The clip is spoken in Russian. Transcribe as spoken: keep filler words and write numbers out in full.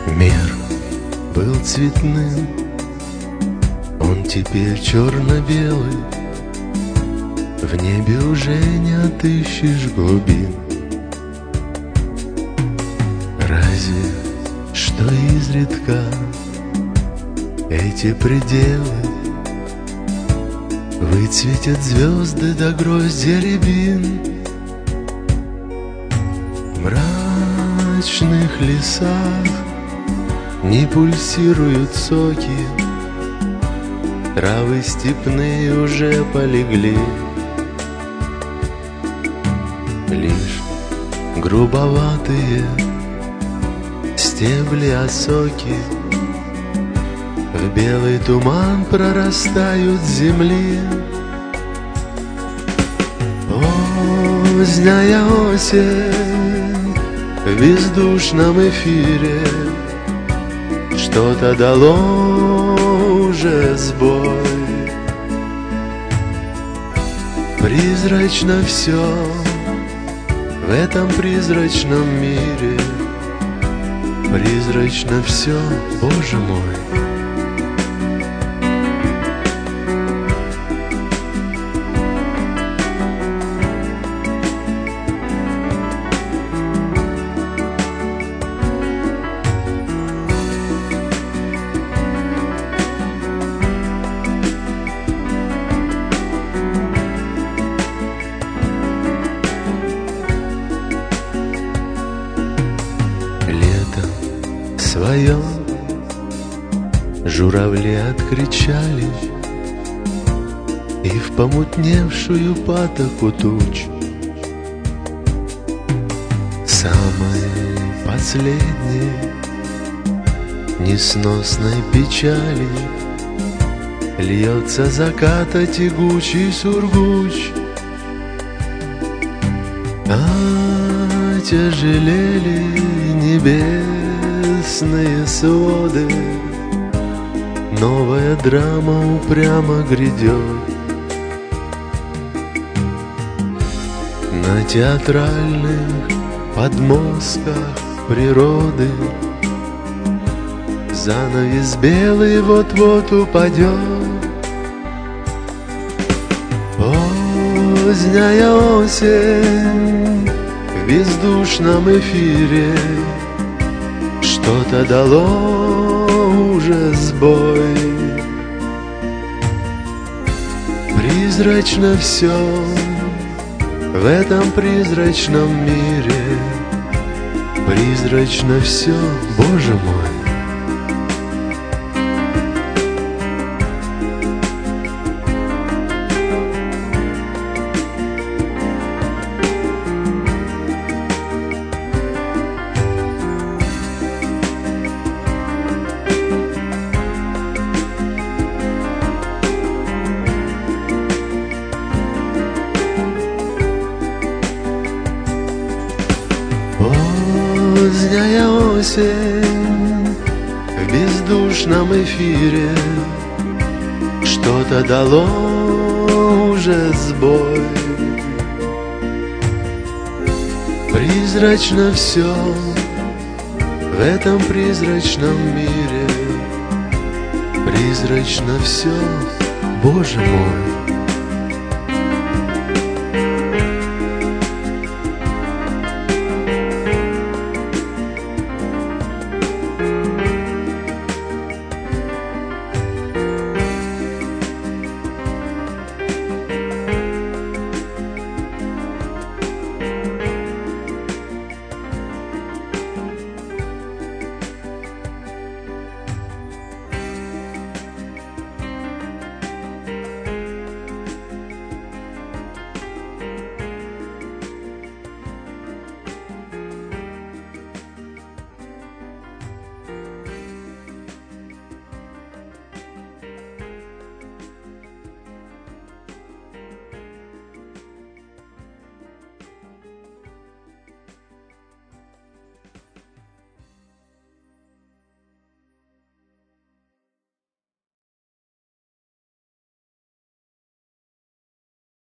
Мир был цветным, он теперь черно-белый. В небе уже не отыщешь глубин. Разве что изредка эти пределы выцветят звезды до гроздья рябин. В мрачных лесах не пульсируют соки, травы степные уже полегли. Лишь грубоватые стебли осоки в белый туман прорастают с земли. Поздняя осень в бездушном эфире что-то дало уже сбой. Призрачно все в этом призрачном мире, призрачно все, Боже мой. Своем журавли откричали, и в помутневшую патоку туч самой последней несносной печали льется заката тягучий сургуч. А тяжелели небесные своды, новая драма упрямо грядет. На театральных подмостках природы занавес белый вот-вот упадет. Поздняя осень в бездушном эфире что-то дало уже сбой. Призрачно все в этом призрачном мире, призрачно все, Боже мой. Поздняя осень в бездушном эфире что-то дало уже сбой. Призрачно все в этом призрачном мире, призрачно все, Боже мой.